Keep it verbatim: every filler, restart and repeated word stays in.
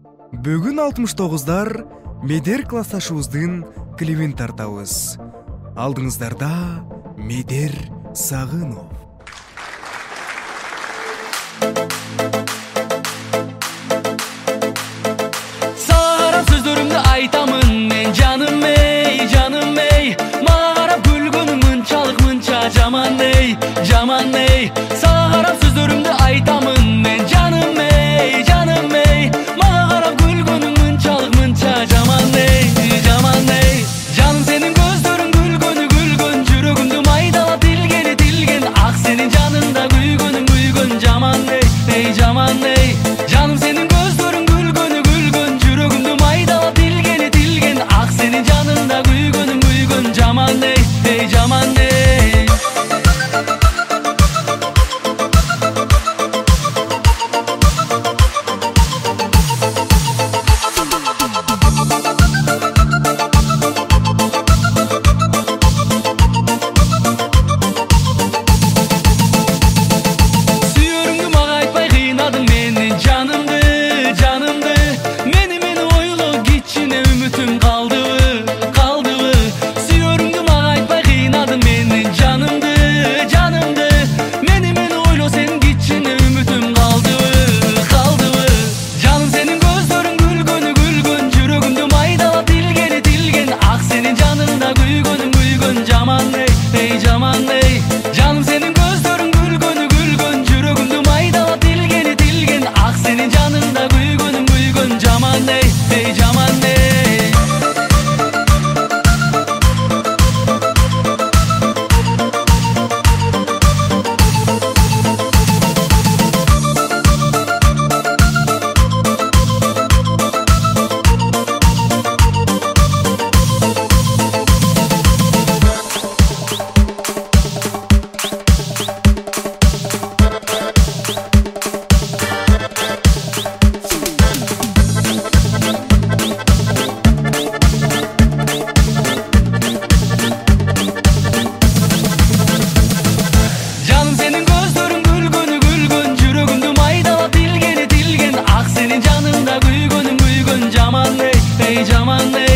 Бүгін алтымыш тогуздар Медер классташыбыздын клибин тартабыз. Алдыңыздарда Медер Сагынов. Сарап сөздөрүмдү айтамын мен, жаным эй, жаным эй. Мага карап күлгөнүң мынчалык мынча жаман эй, жаман эй. Сарап сөздөрүмдү айтамын мен, жаным эй, жаным эй. Мага карап күлгөнүң мынчалык мынча жаман эй, жаман эй. Жаным сенин көздөрүң күлгөнү күлгөн, жүрөгүмдү майдалап тилгени тилген. Ак сенин жаныңда күйгөнүң күйгөн, жаман эй, эй, жаман эй. Жаным сенин көздөрүң күлгөнү күлгөн, жүрөгүмдү майдалап тилгени тилген. Ак сенин жаныңда күйгөнүң күйгөн, жаман эй, эй, жаман эй. Canım senin gözlerin gülgönü gülgön, жүрөгүмдү майдалап тилгени тилген. Ак сенин жаныңда күйгөнүм күйгөн, жаман эй, эй, жаман эй. Jaman ey, ey, jaman ey.